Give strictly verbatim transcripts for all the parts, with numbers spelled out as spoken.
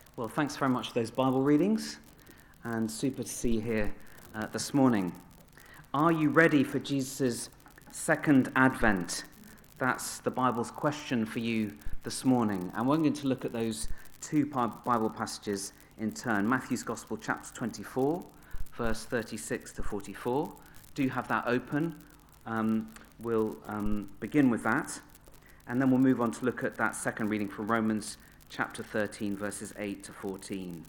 Well, thanks very much for those Bible readings, and super to see you here uh, this morning. Are you ready for Jesus' second advent? That's the Bible's question for you this morning. And we're going to look at those two Bible passages in turn. Matthew's Gospel, chapter twenty-four, verse thirty-six to forty-four. Do have that open. Um, we'll um, begin with that, and then we'll move on to look at that second reading from Romans chapter thirteen, verses eight to fourteen.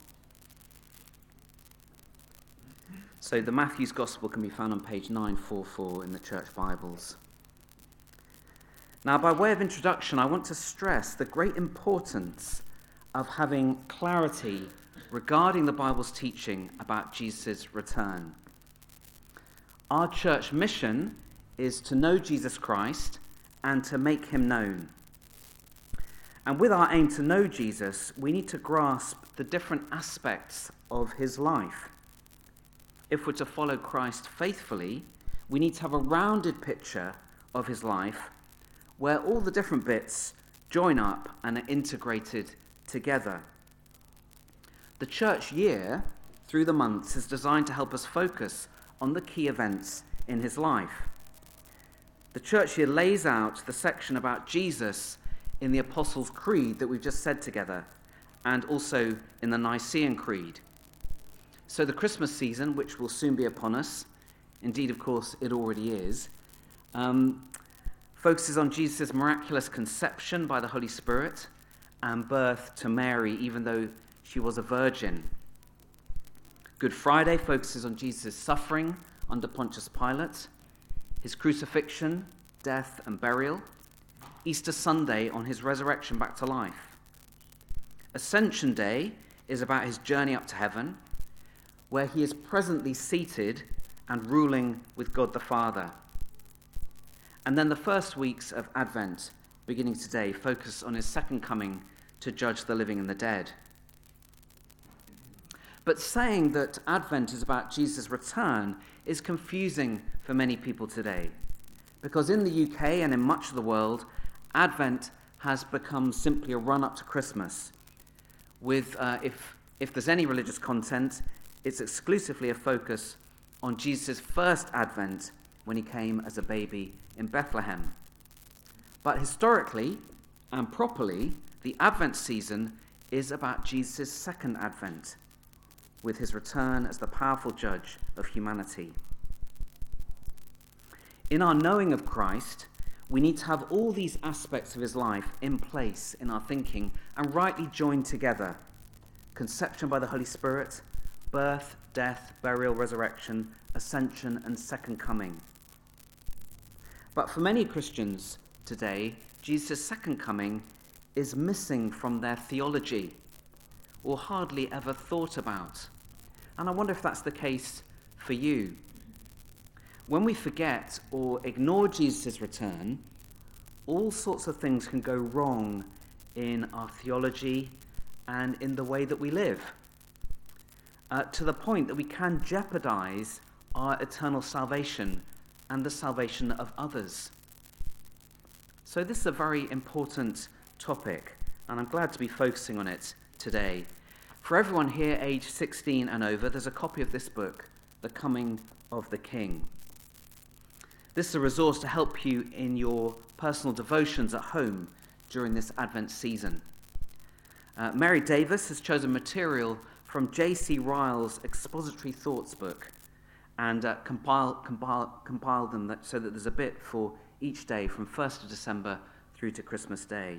So the Matthew's Gospel can be found on page nine forty-four in the Church Bibles. Now, by way of introduction, I want to stress the great importance of having clarity regarding the Bible's teaching about Jesus' return. Our church mission is to know Jesus Christ and to make him known. And with our aim to know Jesus, we need to grasp the different aspects of his life. If we're to follow Christ faithfully, we need to have a rounded picture of his life where all the different bits join up and are integrated together. The church year, through the months, is designed to help us focus on the key events in his life. The church year lays out the section about Jesus in the Apostles' Creed that we've just said together, and also in the Nicene Creed. So the Christmas season, which will soon be upon us, indeed, of course, it already is, um, focuses on Jesus' miraculous conception by the Holy Spirit and birth to Mary, even though she was a virgin. Good Friday focuses on Jesus' suffering under Pontius Pilate, his crucifixion, death, and burial. Easter Sunday on his resurrection back to life. Ascension Day is about his journey up to heaven, where he is presently seated and ruling with God the Father. And then the first weeks of Advent, beginning today, focus on his second coming to judge the living and the dead. But saying that Advent is about Jesus' return is confusing for many people today, because in the U K and in much of the world, Advent has become simply a run-up to Christmas. With, uh, if, if there's any religious content, it's exclusively a focus on Jesus' first Advent when he came as a baby in Bethlehem. But historically and properly, the Advent season is about Jesus' second Advent, with his return as the powerful judge of humanity. In our knowing of Christ, we need to have all these aspects of his life in place in our thinking and rightly joined together. Conception by the Holy Spirit, birth, death, burial, resurrection, ascension, and second coming. But for many Christians today, Jesus' second coming is missing from their theology, or hardly ever thought about. And I wonder if that's the case for you. When we forget or ignore Jesus' return, all sorts of things can go wrong in our theology and in the way that we live, uh, to the point that we can jeopardize our eternal salvation and the salvation of others. So this is a very important topic, and I'm glad to be focusing on it today. For everyone here aged sixteen and over, there's a copy of this book, The Coming of the King. This is a resource to help you in your personal devotions at home during this Advent season. Uh, Mary Davis has chosen material from J C Ryle's Expository Thoughts book and uh, compile, compile, compiled them that, so that there's a bit for each day from first of December through to Christmas Day.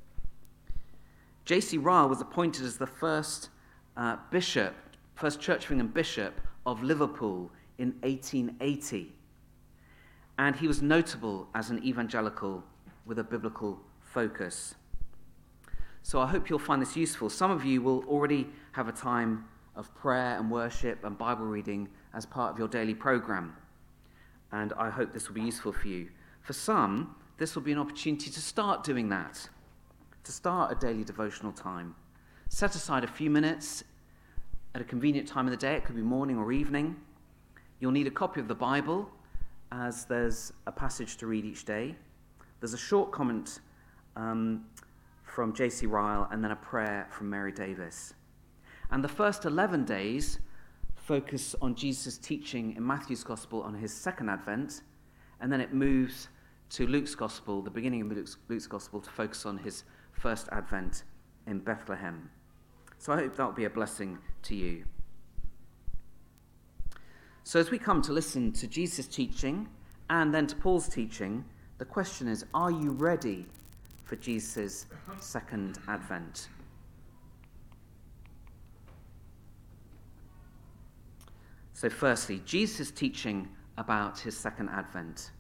J C Ryle was appointed as the first uh, bishop, first Church of England bishop of Liverpool in eighteen eighty. And he was notable as an evangelical with a biblical focus. So I hope you'll find this useful. Some of you will already have a time of prayer and worship and Bible reading as part of your daily program. And I hope this will be useful for you. For some, this will be an opportunity to start doing that, to start a daily devotional time. Set aside a few minutes at a convenient time of the day. It could be morning or evening. You'll need a copy of the Bible, as there's a passage to read each day. There's a short comment um, from J C Ryle and then a prayer from Mary Davis. And the first eleven days focus on Jesus' teaching in Matthew's Gospel on his second advent, and then it moves to Luke's Gospel, the beginning of Luke's, Luke's Gospel, to focus on his first advent in Bethlehem. So I hope that will be a blessing to you. So as we come to listen to Jesus' teaching and then to Paul's teaching, the question is, are you ready for Jesus' second advent? So firstly, Jesus' teaching about his second advent.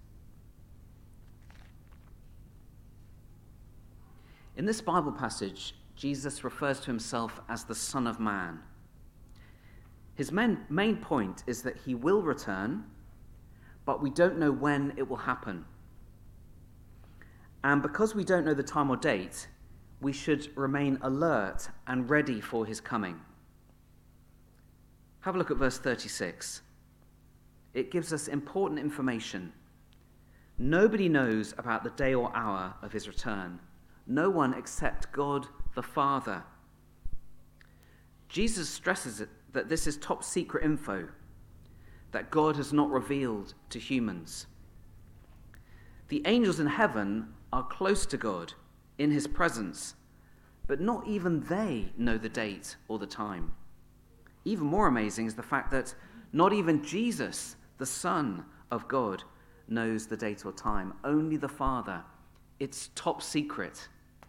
In this Bible passage, Jesus refers to himself as the Son of Man. His main, main point is that he will return, but we don't know when it will happen. And because we don't know the time or date, we should remain alert and ready for his coming. Have a look at verse thirty-six. It gives us important information. Nobody knows about the day or hour of his return. No one except God the Father. Jesus stresses that this is top secret info that God has not revealed to humans. The angels in heaven are close to God in his presence, but not even they know the date or the time. Even more amazing is the fact that not even Jesus, the Son of God, knows the date or time. Only the Father. It's top secret.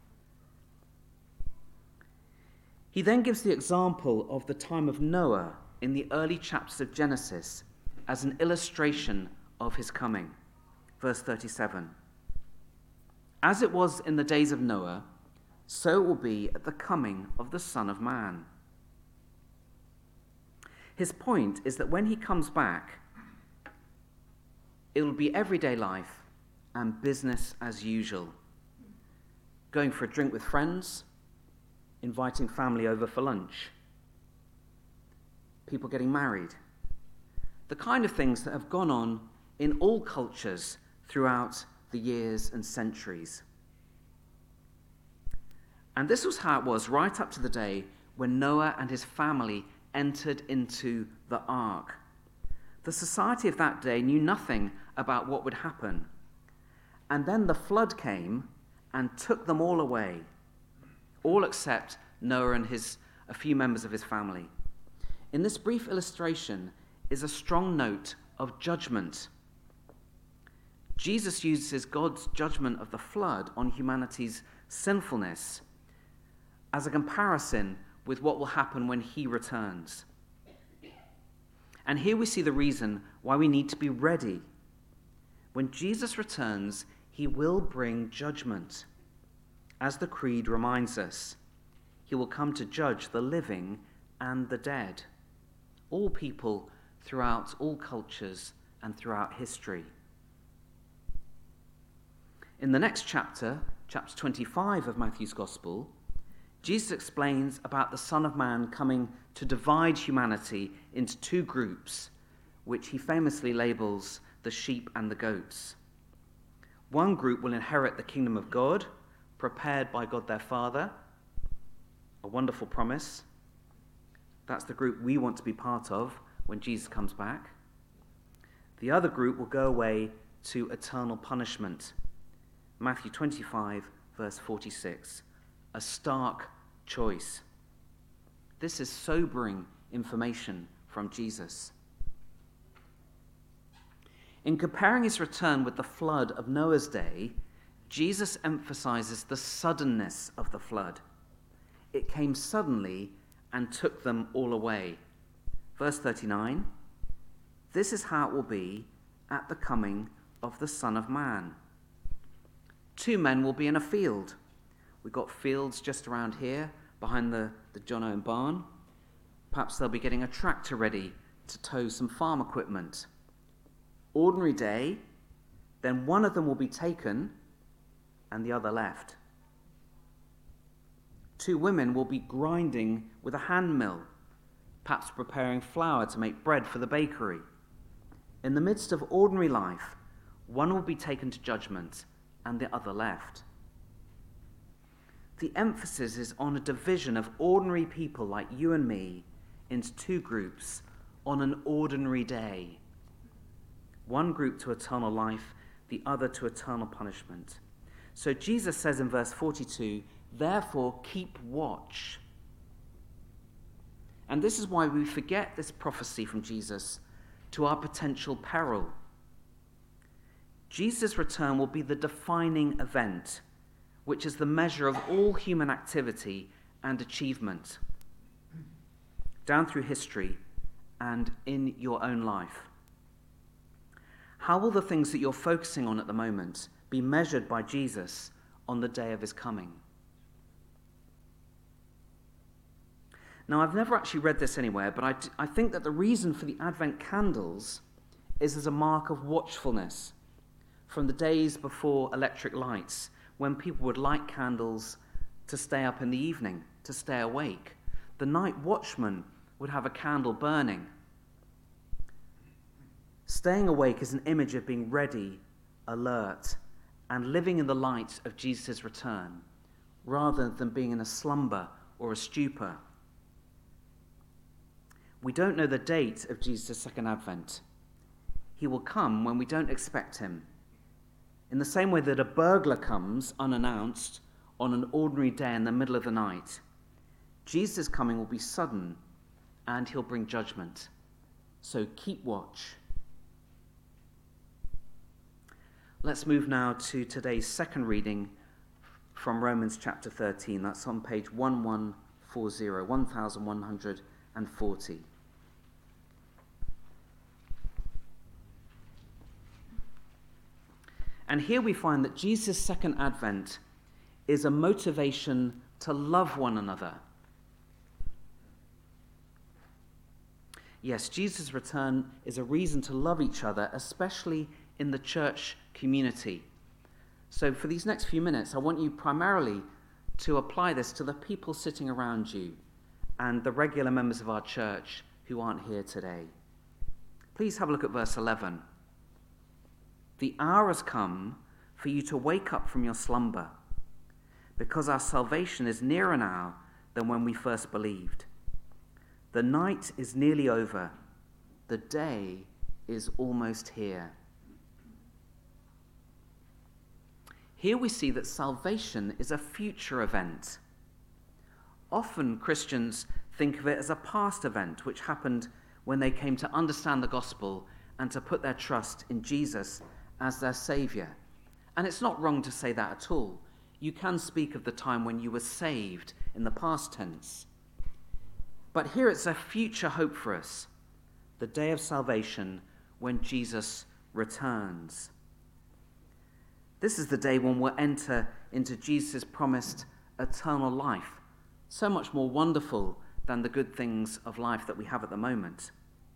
He then gives the example of the time of Noah in the early chapters of Genesis as an illustration of his coming. Verse thirty-seven. As it was in the days of Noah, so it will be at the coming of the Son of Man. His point is that when he comes back, it will be everyday life and business as usual. Going for a drink with friends, inviting family over for lunch, people getting married. The kind of things that have gone on in all cultures throughout the years and centuries. And this was how it was right up to the day when Noah and his family entered into the ark. The society of that day knew nothing about what would happen. And then the flood came and took them all away, all except Noah and his a few members of his family. In this brief illustration is a strong note of judgment. Jesus uses God's judgment of the flood on humanity's sinfulness as a comparison with what will happen when he returns. And here we see the reason why we need to be ready. When Jesus returns, he will bring judgment. As the Creed reminds us, he will come to judge the living and the dead, all people throughout all cultures and throughout history. In the next chapter, chapter twenty-five of Matthew's Gospel, Jesus explains about the Son of Man coming to divide humanity into two groups, which he famously labels the sheep and the goats. One group will inherit the kingdom of God, prepared by God their Father, a wonderful promise. That's the group we want to be part of when Jesus comes back. The other group will go away to eternal punishment. Matthew twenty-five, verse forty-six. A stark choice. This is sobering information from Jesus. In comparing his return with the flood of Noah's day, Jesus emphasizes the suddenness of the flood. It came suddenly and took them all away. Verse thirty-nine, this is how it will be at the coming of the Son of Man. Two men will be in a field. We've got fields just around here, behind the, the John Owen barn. Perhaps they'll be getting a tractor ready to tow some farm equipment. Ordinary day, then one of them will be taken and the other left. Two women will be grinding with a hand mill, perhaps preparing flour to make bread for the bakery. In the midst of ordinary life, one will be taken to judgment and the other left. the emphasis is on a division of ordinary people like you and me into two groups on an ordinary day. One group to eternal life, the other to eternal punishment. So Jesus says in verse forty-two, therefore keep watch. And this is why we forget this prophecy from Jesus to our potential peril. Jesus' return will be the defining event, which is the measure of all human activity and achievement, down through history and in your own life. How will the things that you're focusing on at the moment be measured by Jesus on the day of his coming? Now, I've never actually read this anywhere, but I, t- I think that the reason for the Advent candles is as a mark of watchfulness from the days before electric lights, when people would light candles to stay up in the evening, to stay awake. The night watchman would have a candle burning. Staying awake is an image of being ready, alert, and living in the light of Jesus' return, rather than being in a slumber or a stupor. We don't know the date of Jesus' second advent. He will come when we don't expect him. In the same way that a burglar comes unannounced on an ordinary day in the middle of the night, Jesus' coming will be sudden and he'll bring judgment. So keep watch. Let's move now to today's second reading from Romans chapter thirteen. That's on page eleven forty, eleven forty. And here we find that Jesus' second advent is a motivation to love one another. Yes, Jesus' return is a reason to love each other, especially in the church community. So for these next few minutes, I want you primarily to apply this to the people sitting around you and the regular members of our church who aren't here today. Please have a look at verse eleven. The hour has come for you to wake up from your slumber, because our salvation is nearer now than when we first believed. The night is nearly over. The day is almost here. Here we see that salvation is a future event. Often Christians think of it as a past event which happened when they came to understand the gospel and to put their trust in Jesus as their saviour. And it's not wrong to say that at all. You can speak of the time when you were saved in the past tense. But here it's a future hope for us, the day of salvation when Jesus returns. This is the day when we'll enter into Jesus' promised eternal life, so much more wonderful than the good things of life that we have at the moment.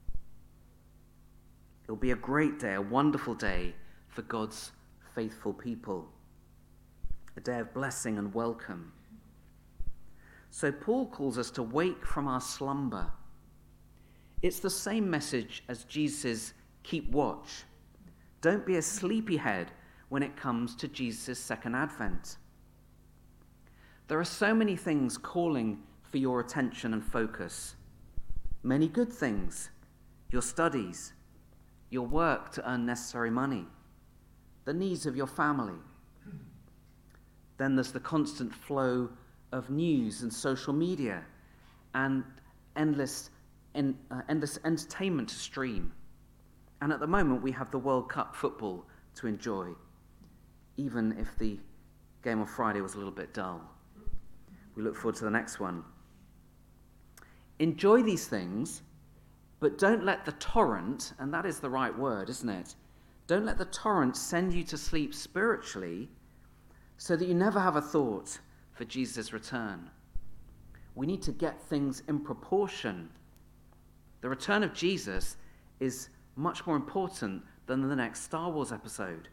It'll be a great day, a wonderful day for God's faithful people, a day of blessing and welcome. So Paul calls us to wake from our slumber. It's the same message as Jesus' keep watch. Don't be a sleepyhead when it comes to Jesus' second advent. There are so many things calling for your attention and focus. Many good things, your studies, your work to earn necessary money, the needs of your family. Then there's the constant flow of news and social media and endless, en- uh, endless entertainment to stream. And at the moment we have the World Cup football to enjoy, even if the game on Friday was a little bit dull. We look forward to the next one. Enjoy these things, but don't let the torrent, and that is the right word, isn't it? Don't let the torrent send you to sleep spiritually so that you never have a thought for Jesus' return. We need to get things in proportion. The return of Jesus is much more important than the next Star Wars episode.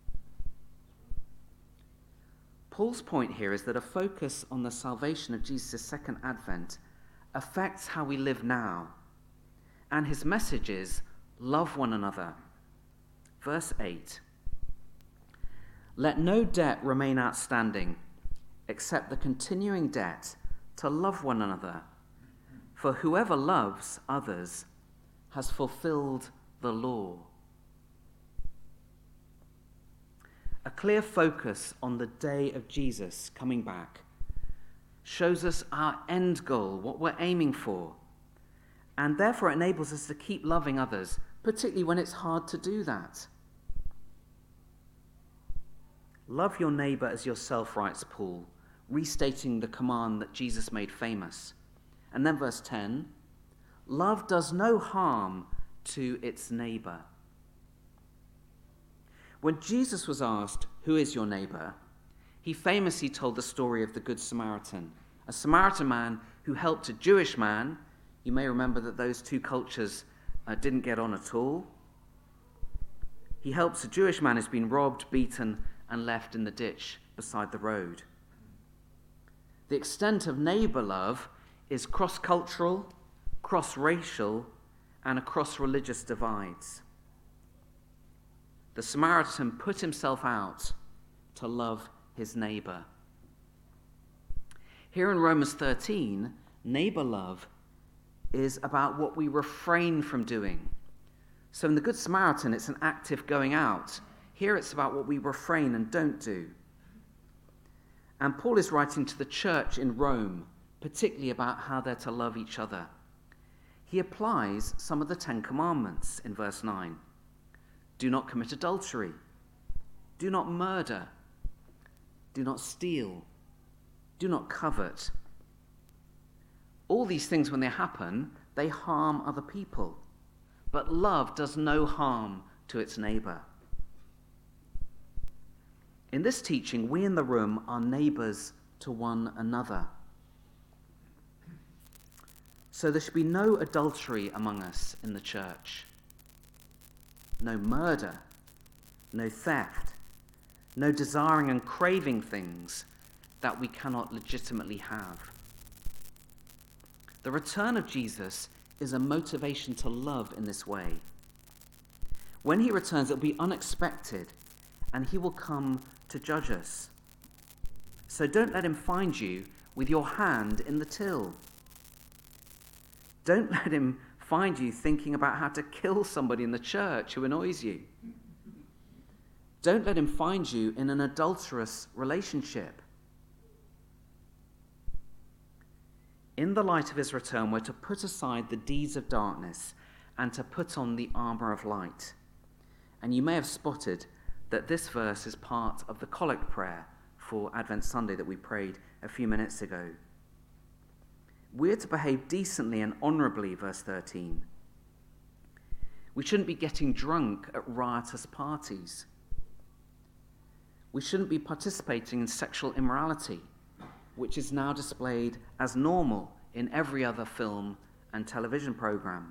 Paul's point here is that a focus on the salvation of Jesus' second advent affects how we live now. And his message is, love one another. Verse eight. Let no debt remain outstanding, except the continuing debt to love one another. For whoever loves others has fulfilled the law. A clear focus on the day of Jesus coming back shows us our end goal, what we're aiming for, and therefore enables us to keep loving others, particularly when it's hard to do that. Love your neighbour as yourself, writes Paul, restating the command that Jesus made famous. And then verse ten, love does no harm to its neighbour. When Jesus was asked, who is your neighbour? He famously told the story of the Good Samaritan, a Samaritan man who helped a Jewish man. You may remember that those two cultures uh, didn't get on at all. He helps a Jewish man who's been robbed, beaten, and left in the ditch beside the road. The extent of neighbour love is cross-cultural, cross-racial, and across religious divides. The Samaritan put himself out to love his neighbour. Here in Romans thirteen, neighbour love is about what we refrain from doing. So in the Good Samaritan, it's an active going out. Here it's about what we refrain and don't do. And Paul is writing to the church in Rome, particularly about how they're to love each other. He applies some of the Ten Commandments in verse nine. Do not commit adultery. Do not murder. Do not steal. Do not covet. All these things, when they happen, they harm other people. But love does no harm to its neighbour. In this teaching, we in the room are neighbours to one another. So there should be no adultery among us in the church. No murder, no theft, no desiring and craving things that we cannot legitimately have. The return of Jesus is a motivation to love in this way. When he returns, it will be unexpected, and he will come to judge us. So don't let him find you with your hand in the till. Don't let him find you thinking about how to kill somebody in the church who annoys you. Don't let him find you in an adulterous relationship. In the light of his return, we're to put aside the deeds of darkness and to put on the armour of light. And you may have spotted that this verse is part of the collect prayer for Advent Sunday that we prayed a few minutes ago. We're to behave decently and honourably, verse thirteen. We shouldn't be getting drunk at riotous parties. We shouldn't be participating in sexual immorality, which is now displayed as normal in every other film and television programme.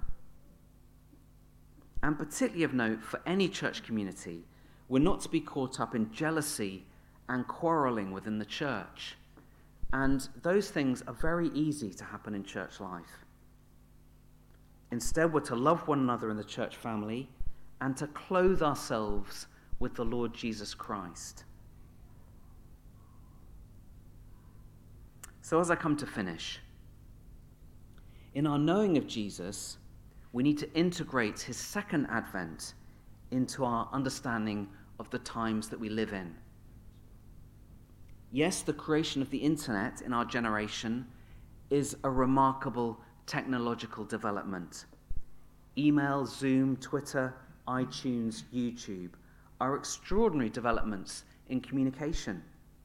And particularly of note for any church community, we're not to be caught up in jealousy and quarrelling within the church. And those things are very easy to happen in church life. Instead, we're to love one another in the church family and to clothe ourselves with the Lord Jesus Christ. So as I come to finish, in our knowing of Jesus, we need to integrate his second advent into our understanding of the times that we live in. Yes, the creation of the internet in our generation is a remarkable technological development. Email, Zoom, Twitter, iTunes, YouTube are extraordinary developments in communication.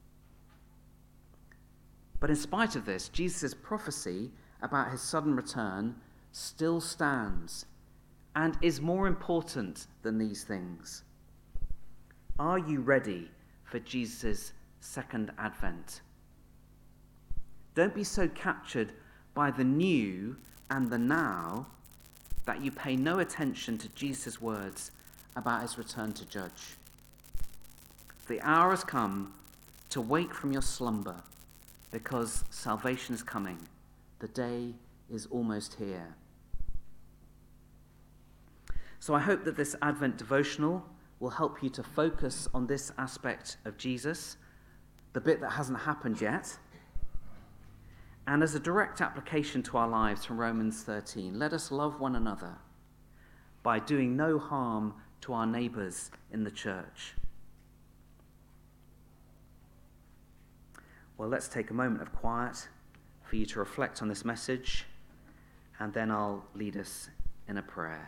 But in spite of this, Jesus' prophecy about his sudden return still stands and is more important than these things. Are you ready for Jesus' second advent? Don't be so captured by the new and the now that you pay no attention to Jesus' words about his return to judge. The hour has come to wake from your slumber, because salvation is coming. The day is almost here. So I hope that this Advent devotional will help you to focus on this aspect of Jesus, the bit that hasn't happened yet. And as a direct application to our lives from Romans thirteen, let us love one another by doing no harm to our neighbours in the church. Well, let's take a moment of quiet for you to reflect on this message, and then I'll lead us in a prayer.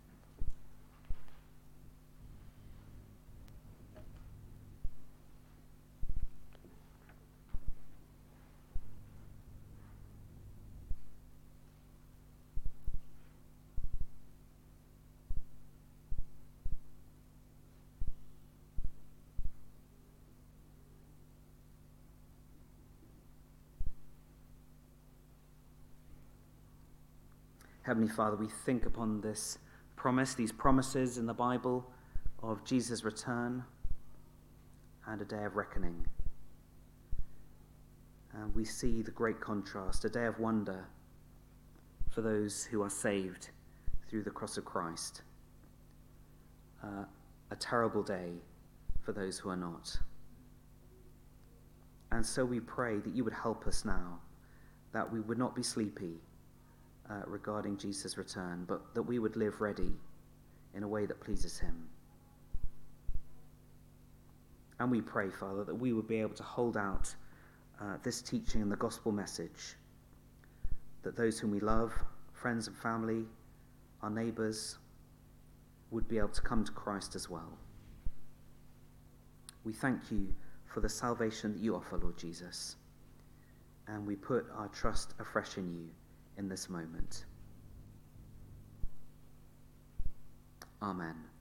Heavenly Father, we think upon this promise, these promises in the Bible of Jesus' return and a day of reckoning. And we see the great contrast, a day of wonder for those who are saved through the cross of Christ. Uh, a terrible day for those who are not. And so we pray that you would help us now, that we would not be sleepy Uh, regarding Jesus' return, but that we would live ready in a way that pleases him. And we pray, Father, that we would be able to hold out uh, this teaching and the gospel message, that those whom we love, friends and family, our neighbours, would be able to come to Christ as well. We thank you for the salvation that you offer, Lord Jesus, and we put our trust afresh in you in this moment. Amen.